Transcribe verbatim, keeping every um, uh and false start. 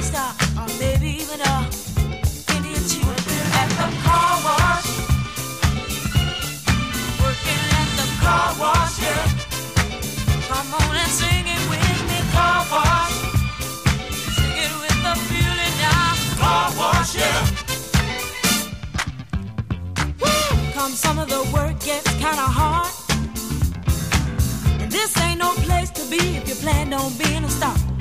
star, or maybe even a Indian chief. At the car wash, working at the car wash, yeah. Come on and sing it with me, car wash. Sing it with the feeling now, car wash, yeah. Woo! Come some of the work gets kinda hard. And this ain't no place to be if you plan on being a star.